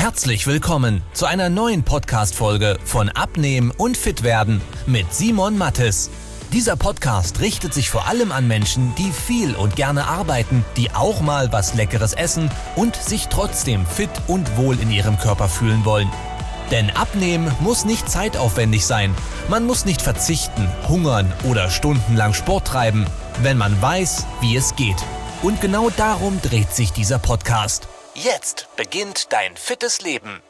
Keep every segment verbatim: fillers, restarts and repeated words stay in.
Herzlich willkommen zu einer neuen Podcast-Folge von Abnehmen und Fitwerden mit Simon Mattes. Dieser Podcast richtet sich vor allem an Menschen, die viel und gerne arbeiten, die auch mal was Leckeres essen und sich trotzdem fit und wohl in ihrem Körper fühlen wollen. Denn Abnehmen muss nicht zeitaufwendig sein. Man muss nicht verzichten, hungern oder stundenlang Sport treiben, wenn man weiß, wie es geht. Und genau darum dreht sich dieser Podcast. Jetzt beginnt dein fittes Leben.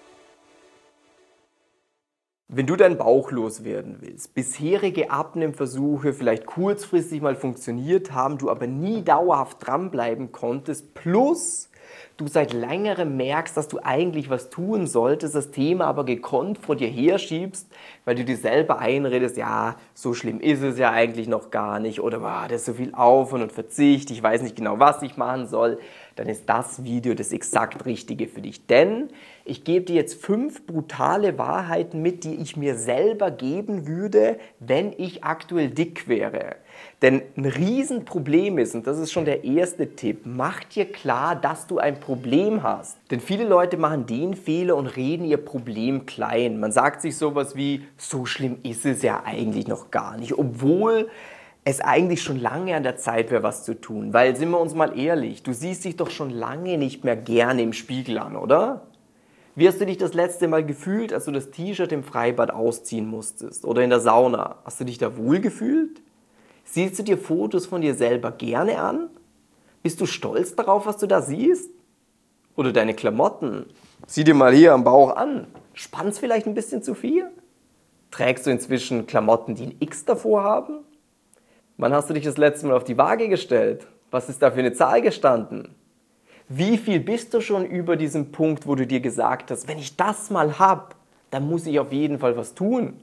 Wenn du deinen Bauch loswerden willst, bisherige Abnehmversuche vielleicht kurzfristig mal funktioniert haben, du aber nie dauerhaft dranbleiben konntest, plus du seit längerem merkst, dass du eigentlich was tun solltest, das Thema aber gekonnt vor dir herschiebst, weil du dir selber einredest, ja, so schlimm ist es ja eigentlich noch gar nicht oder ah, das ist so viel Aufwand und Verzicht, ich weiß nicht genau, was ich machen soll, dann ist das Video das exakt Richtige für dich. Denn ich gebe dir jetzt fünf brutale Wahrheiten mit, die ich mir selber geben würde, wenn ich aktuell dick wäre. Denn ein Riesenproblem ist, und das ist schon der erste Tipp, mach dir klar, dass du ein Problem hast. Denn viele Leute machen den Fehler und reden ihr Problem klein. Man sagt sich sowas wie, so schlimm ist es ja eigentlich noch gar nicht, obwohl es eigentlich schon lange an der Zeit wäre, was zu tun. Weil, sind wir uns mal ehrlich, du siehst dich doch schon lange nicht mehr gerne im Spiegel an, oder? Wie hast du dich das letzte Mal gefühlt, als du das T-Shirt im Freibad ausziehen musstest? Oder in der Sauna? Hast du dich da wohl gefühlt? Siehst du dir Fotos von dir selber gerne an? Bist du stolz darauf, was du da siehst? Oder deine Klamotten? Sieh dir mal hier am Bauch an. Spannst vielleicht ein bisschen zu viel? Trägst du inzwischen Klamotten, die ein X davor haben? Wann hast du dich das letzte Mal auf die Waage gestellt? Was ist da für eine Zahl gestanden? Wie viel bist du schon über diesem Punkt, wo du dir gesagt hast, wenn ich das mal hab, dann muss ich auf jeden Fall was tun?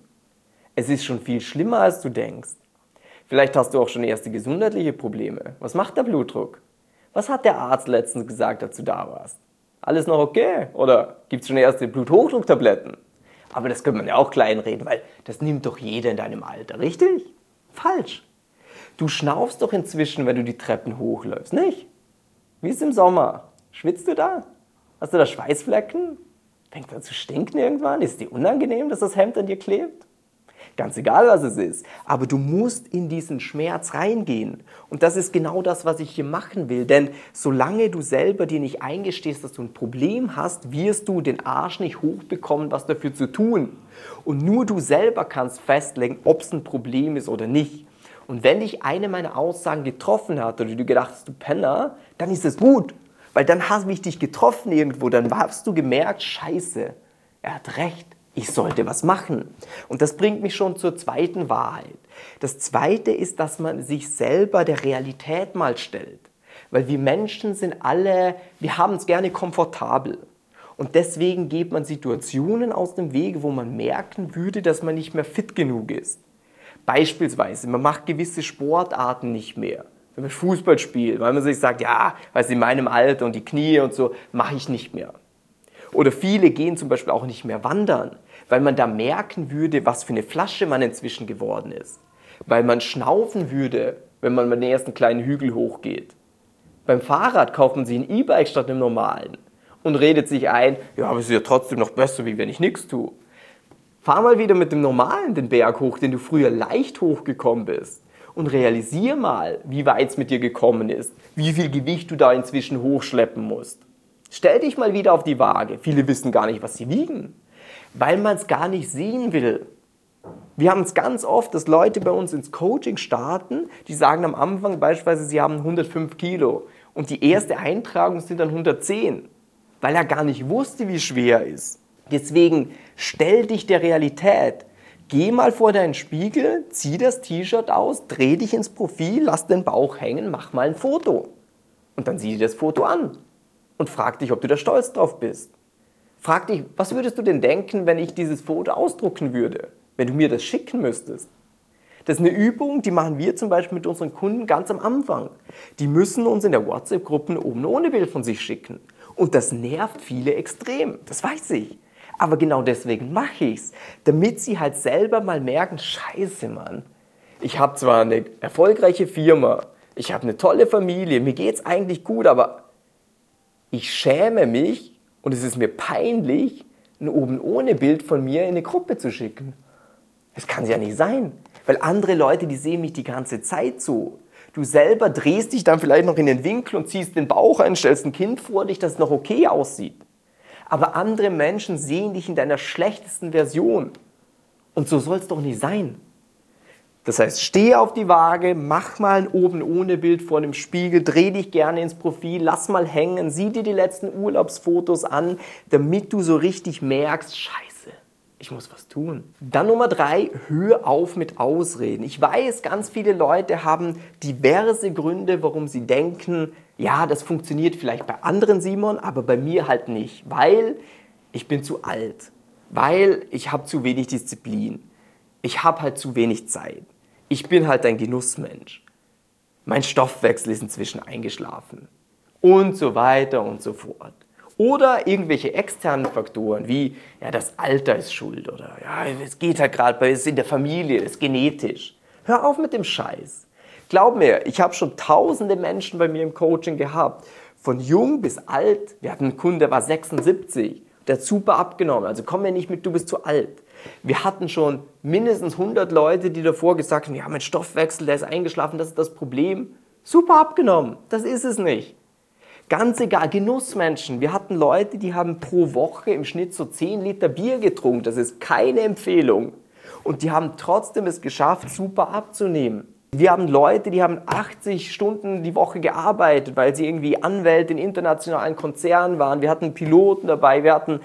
Es ist schon viel schlimmer, als du denkst. Vielleicht hast du auch schon erste gesundheitliche Probleme. Was macht der Blutdruck? Was hat der Arzt letztens gesagt, als du da warst? Alles noch okay? Oder gibt es schon erste Bluthochdrucktabletten? Aber das könnte man ja auch kleinreden, weil das nimmt doch jeder in deinem Alter, richtig? Falsch. Du schnaufst doch inzwischen, wenn du die Treppen hochläufst, nicht? Wie ist es im Sommer? Schwitzt du da? Hast du da Schweißflecken? Fängt an zu stinken irgendwann? Ist es dir unangenehm, dass das Hemd an dir klebt? Ganz egal, was es ist. Aber du musst in diesen Schmerz reingehen. Und das ist genau das, was ich hier machen will. Denn solange du selber dir nicht eingestehst, dass du ein Problem hast, wirst du den Arsch nicht hochbekommen, was dafür zu tun. Und nur du selber kannst festlegen, ob es ein Problem ist oder nicht. Und wenn dich eine meiner Aussagen getroffen hat oder du gedacht hast, du Penner, dann ist es gut. Weil dann habe ich dich getroffen irgendwo, dann hast du gemerkt, scheiße, er hat recht, ich sollte was machen. Und das bringt mich schon zur zweiten Wahrheit. Das zweite ist, dass man sich selber der Realität mal stellt. Weil wir Menschen sind alle, wir haben es gerne komfortabel. Und deswegen geht man Situationen aus dem Weg, wo man merken würde, dass man nicht mehr fit genug ist. Beispielsweise, man macht gewisse Sportarten nicht mehr. Wenn man Fußball spielt, weil man sich sagt, ja, also in meinem Alter und die Knie und so, mache ich nicht mehr. Oder viele gehen zum Beispiel auch nicht mehr wandern, weil man da merken würde, was für eine Flasche man inzwischen geworden ist. Weil man schnaufen würde, wenn man mal den ersten kleinen Hügel hochgeht. Beim Fahrrad kauft man sich ein E-Bike statt einem normalen und redet sich ein, ja, aber es ist ja trotzdem noch besser, wie wenn ich nichts tue. Fahr mal wieder mit dem Normalen den Berg hoch, den du früher leicht hochgekommen bist. Und realisier mal, wie weit es mit dir gekommen ist, wie viel Gewicht du da inzwischen hochschleppen musst. Stell dich mal wieder auf die Waage. Viele wissen gar nicht, was sie wiegen, weil man es gar nicht sehen will. Wir haben es ganz oft, dass Leute bei uns ins Coaching starten, die sagen am Anfang beispielsweise, sie haben hundertfünf Kilo und die erste Eintragung sind dann hundertzehn, weil er gar nicht wusste, wie schwer er ist. Deswegen stell dich der Realität. Geh mal vor deinen Spiegel, zieh das T-Shirt aus, dreh dich ins Profil, lass den Bauch hängen, mach mal ein Foto. Und dann sieh dir das Foto an und frag dich, ob du da stolz drauf bist. Frag dich, was würdest du denn denken, wenn ich dieses Foto ausdrucken würde, wenn du mir das schicken müsstest? Das ist eine Übung, die machen wir zum Beispiel mit unseren Kunden ganz am Anfang. Die müssen uns in der WhatsApp-Gruppe ein oben ohne Bild von sich schicken. Und das nervt viele extrem, das weiß ich. Aber genau deswegen mache ich es, damit sie halt selber mal merken, scheiße Mann, ich habe zwar eine erfolgreiche Firma, ich habe eine tolle Familie, mir geht's eigentlich gut, aber ich schäme mich Und es ist mir peinlich, ein oben ohne Bild von mir in eine Gruppe zu schicken. Das kann ja nicht sein, weil andere Leute, die sehen mich die ganze Zeit so. Du selber drehst dich dann vielleicht noch in den Winkel und ziehst den Bauch ein, stellst ein Kind vor dich, das noch okay aussieht. Aber andere Menschen sehen dich in deiner schlechtesten Version. Und so soll es doch nicht sein. Das heißt, steh auf die Waage, mach mal ein oben ohne Bild vor dem Spiegel, dreh dich gerne ins Profil, lass mal hängen, sieh dir die letzten Urlaubsfotos an, damit du so richtig merkst, Scheiße, ich muss was tun. Dann Nummer drei, hör auf mit Ausreden. Ich weiß, ganz viele Leute haben diverse Gründe, warum sie denken, ja, das funktioniert vielleicht bei anderen, Simon, aber bei mir halt nicht, weil ich bin zu alt, weil ich habe zu wenig Disziplin, ich habe halt zu wenig Zeit. Ich bin halt ein Genussmensch. Mein Stoffwechsel ist inzwischen eingeschlafen. Und so weiter und so fort. Oder irgendwelche externen Faktoren wie, ja, das Alter ist schuld oder ja, es geht halt gerade, es ist in der Familie, es ist genetisch. Hör auf mit dem Scheiß. Glaub mir, ich habe schon tausende Menschen bei mir im Coaching gehabt. Von jung bis alt. Wir hatten einen Kunden, der war sechsundsiebzig. Der hat super abgenommen. Also komm mir nicht mit, du bist zu alt. Wir hatten schon mindestens hundert Leute, die davor gesagt haben, ja, mein Stoffwechsel, der ist eingeschlafen, das ist das Problem. Super abgenommen, das ist es nicht. Ganz egal, Genussmenschen. Wir hatten Leute, die haben pro Woche im Schnitt so zehn Liter Bier getrunken. Das ist keine Empfehlung. Und die haben trotzdem es geschafft, super abzunehmen. Wir haben Leute, die haben achtzig Stunden die Woche gearbeitet, weil sie irgendwie Anwälte in internationalen Konzernen waren. Wir hatten Piloten dabei, wir hatten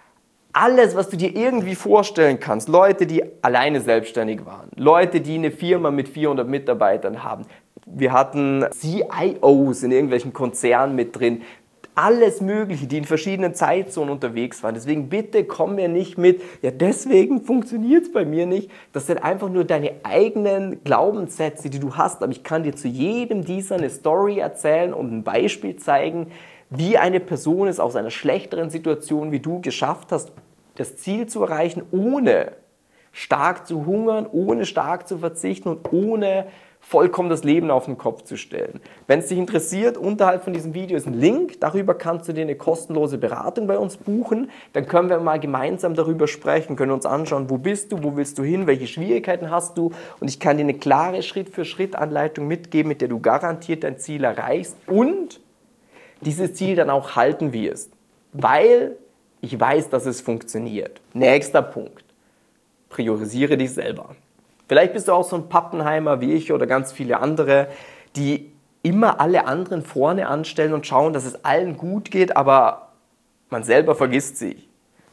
alles, was du dir irgendwie vorstellen kannst. Leute, die alleine selbstständig waren. Leute, die eine Firma mit vierhundert Mitarbeitern haben. Wir hatten C I Os in irgendwelchen Konzernen mit drin. Alles Mögliche, die in verschiedenen Zeitzonen unterwegs waren. Deswegen bitte komm mir nicht mit, ja deswegen funktioniert es bei mir nicht. Das sind einfach nur deine eigenen Glaubenssätze, die du hast. Aber ich kann dir zu jedem dieser eine Story erzählen und ein Beispiel zeigen, wie eine Person es aus einer schlechteren Situation wie du geschafft hast, das Ziel zu erreichen, ohne stark zu hungern, ohne stark zu verzichten und ohne vollkommen das Leben auf den Kopf zu stellen. Wenn es dich interessiert, unterhalb von diesem Video ist ein Link, darüber kannst du dir eine kostenlose Beratung bei uns buchen, dann können wir mal gemeinsam darüber sprechen, können uns anschauen, wo bist du, wo willst du hin, welche Schwierigkeiten hast du und ich kann dir eine klare Schritt-für-Schritt-Anleitung mitgeben, mit der du garantiert dein Ziel erreichst und dieses Ziel dann auch halten wirst, weil ich weiß, dass es funktioniert. Nächster Punkt, priorisiere dich selber. Vielleicht bist du auch so ein Pappenheimer wie ich oder ganz viele andere, die immer alle anderen vorne anstellen und schauen, dass es allen gut geht, aber man selber vergisst sich.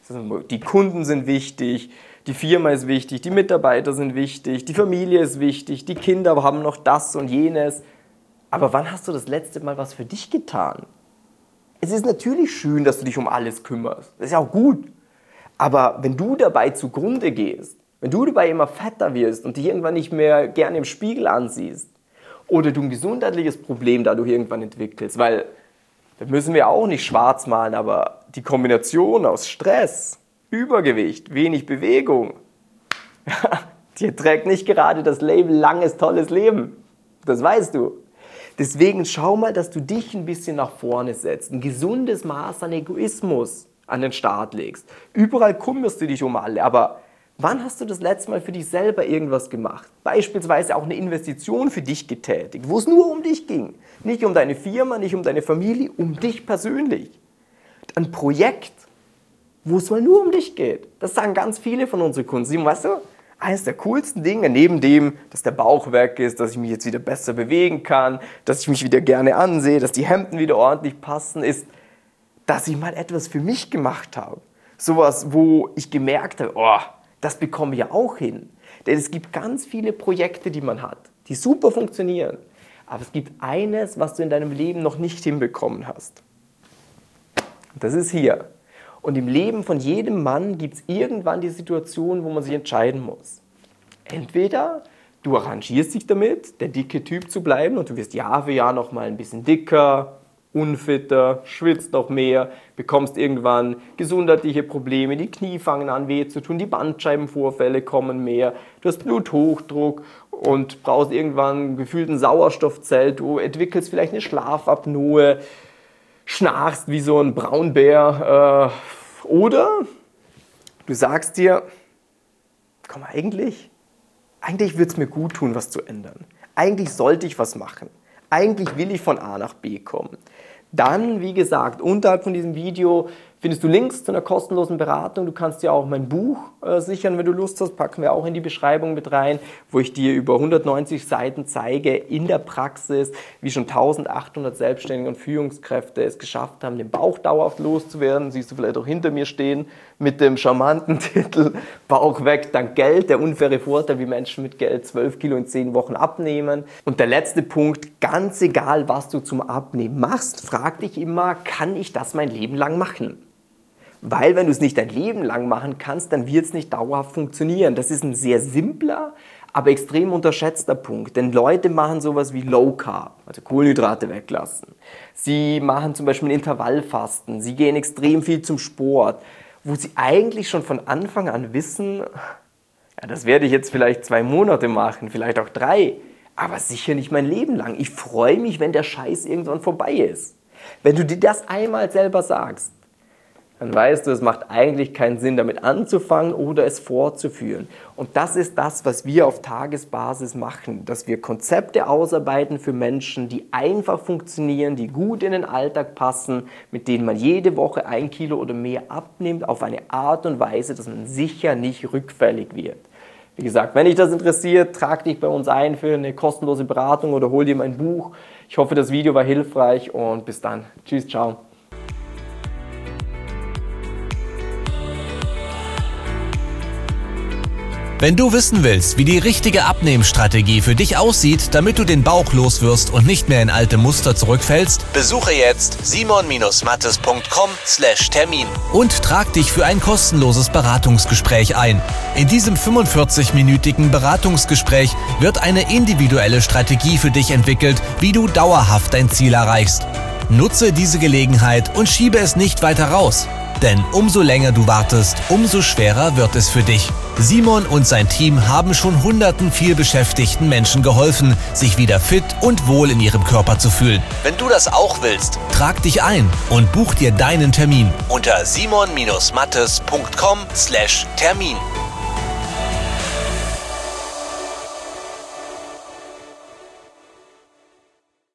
Die Kunden sind wichtig, die Firma ist wichtig, die Mitarbeiter sind wichtig, die Familie ist wichtig, die Kinder haben noch das und jenes. Aber wann hast du das letzte Mal was für dich getan? Es ist natürlich schön, dass du dich um alles kümmerst. Das ist ja auch gut. Aber wenn du dabei zugrunde gehst, wenn du dabei immer fetter wirst und dich irgendwann nicht mehr gerne im Spiegel ansiehst oder du ein gesundheitliches Problem dadurch irgendwann entwickelst, weil, das müssen wir auch nicht schwarz malen, aber die Kombination aus Stress, Übergewicht, wenig Bewegung, die trägt nicht gerade das Label langes, tolles Leben. Das weißt du. Deswegen schau mal, dass du dich ein bisschen nach vorne setzt, ein gesundes Maß an Egoismus an den Start legst. Überall kümmerst du dich um alle, aber wann hast du das letzte Mal für dich selber irgendwas gemacht? Beispielsweise auch eine Investition für dich getätigt, wo es nur um dich ging. Nicht um deine Firma, nicht um deine Familie, um dich persönlich. Ein Projekt, wo es mal nur um dich geht. Das sagen ganz viele von unseren Kunden. Simon, weißt du, eines der coolsten Dinge, neben dem, dass der Bauch weg ist, dass ich mich jetzt wieder besser bewegen kann, dass ich mich wieder gerne ansehe, dass die Hemden wieder ordentlich passen, ist, dass ich mal etwas für mich gemacht habe. Sowas, wo ich gemerkt habe, oh, das bekomme ich ja auch hin. Denn es gibt ganz viele Projekte, die man hat, die super funktionieren. Aber es gibt eines, was du in deinem Leben noch nicht hinbekommen hast. Das ist hier. Und im Leben von jedem Mann gibt es irgendwann die Situation, wo man sich entscheiden muss. Entweder du arrangierst dich damit, der dicke Typ zu bleiben und du wirst Jahr für Jahr noch mal ein bisschen dicker, unfitter, schwitzt noch mehr, bekommst irgendwann gesundheitliche Probleme, die Knie fangen an weh zu tun, die Bandscheibenvorfälle kommen mehr, du hast Bluthochdruck und brauchst irgendwann gefühlt ein Sauerstoffzelt, du entwickelst vielleicht eine Schlafapnoe, schnarchst wie so ein Braunbär äh, oder du sagst dir, komm, eigentlich, eigentlich würde es mir gut tun, was zu ändern. Eigentlich sollte ich was machen. Eigentlich will ich von A nach B kommen. Dann, wie gesagt, unterhalb von diesem Video findest du Links zu einer kostenlosen Beratung. Du kannst dir auch mein Buch äh, sichern, wenn du Lust hast. Packen wir auch in die Beschreibung mit rein, wo ich dir über hundertneunzig Seiten zeige in der Praxis, wie schon eintausendachthundert Selbstständige und Führungskräfte es geschafft haben, den Bauch dauerhaft loszuwerden. Siehst du vielleicht auch hinter mir stehen mit dem charmanten Titel Bauch weg, dank Geld. Der unfaire Vorteil, wie Menschen mit Geld zwölf Kilo in zehn Wochen abnehmen. Und der letzte Punkt, ganz egal, was du zum Abnehmen machst, frag dich immer, kann ich das mein Leben lang machen? Weil wenn du es nicht dein Leben lang machen kannst, dann wird es nicht dauerhaft funktionieren. Das ist ein sehr simpler, aber extrem unterschätzter Punkt. Denn Leute machen sowas wie Low Carb, also Kohlenhydrate weglassen. Sie machen zum Beispiel Intervallfasten. Sie gehen extrem viel zum Sport, wo sie eigentlich schon von Anfang an wissen, ja, das werde ich jetzt vielleicht zwei Monate machen, vielleicht auch drei, aber sicher nicht mein Leben lang. Ich freue mich, wenn der Scheiß irgendwann vorbei ist. Wenn du dir das einmal selber sagst, dann weißt du, es macht eigentlich keinen Sinn, damit anzufangen oder es fortzuführen. Und das ist das, was wir auf Tagesbasis machen, dass wir Konzepte ausarbeiten für Menschen, die einfach funktionieren, die gut in den Alltag passen, mit denen man jede Woche ein Kilo oder mehr abnimmt, auf eine Art und Weise, dass man sicher nicht rückfällig wird. Wie gesagt, wenn dich das interessiert, trag dich bei uns ein für eine kostenlose Beratung oder hol dir mein Buch. Ich hoffe, das Video war hilfreich und bis dann. Tschüss, ciao. Wenn du wissen willst, wie die richtige Abnehmstrategie für dich aussieht, damit du den Bauch loswirst und nicht mehr in alte Muster zurückfällst, besuche jetzt simon mattes punkt com slash termin und trag dich für ein kostenloses Beratungsgespräch ein. In diesem fünfundvierzig-minütigen Beratungsgespräch wird eine individuelle Strategie für dich entwickelt, wie du dauerhaft dein Ziel erreichst. Nutze diese Gelegenheit und schiebe es nicht weiter raus. Denn umso länger du wartest, umso schwerer wird es für dich. Simon und sein Team haben schon hunderten vielbeschäftigten Menschen geholfen, sich wieder fit und wohl in ihrem Körper zu fühlen. Wenn du das auch willst, trag dich ein und buch dir deinen Termin unter simon mattes punkt com slash termin.